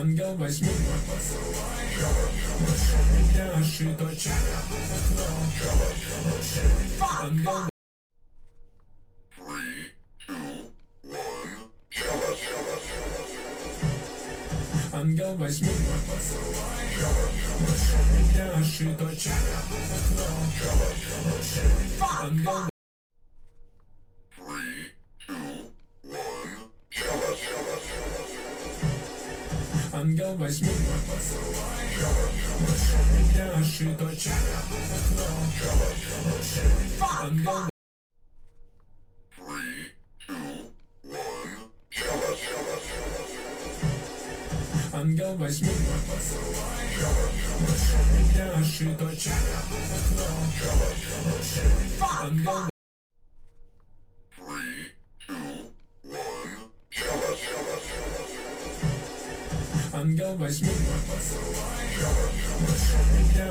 Ангел, возьми мой поцелуй, меня ошибочно. Ангел, ангел, возьми мой поцелуй, меня ошибочно. Ангел, ангел, возьми мой поцелуй, меня ошибочно. Ангел, ангел, возьми мой поцелуй, меня ошибочно. Ангел, ангел, возьми мой поцелуй, меня